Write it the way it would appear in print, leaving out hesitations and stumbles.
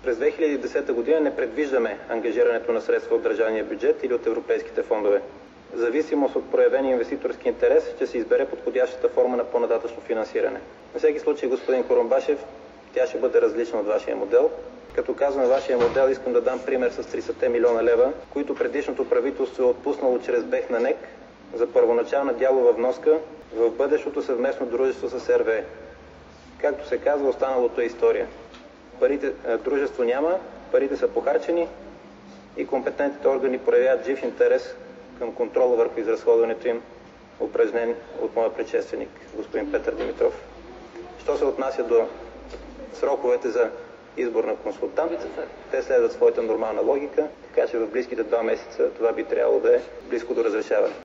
През 2010 година не предвиждаме ангажирането на средства от държавния бюджет или от европейските фондове. В зависимост от проявения инвеститорски интерес ще се избере подходящата форма на по-нататъчно финансиране. На всеки случай, господин Курумбашев, тя ще бъде различна от вашия модел. Като казвам вашия модел, искам да дам пример с 30 милиона лева, които предишното правителство е отпуснало чрез БЕХ на НЕК за първоначална дялова вноска в бъдещото съвместно дружество с RWE. Както се казва, останалото е история. Дружество няма, парите са похарчени и компетентните органи проявяват жив интерес към контрола върху изразходването им, упражнен от моя предшественик, господин Петър Димитров. Що се отнася до сроковете за избор на консултант, те следват своята нормална логика, така че в близките 2 месеца това би трябвало да е близко до разрешаване.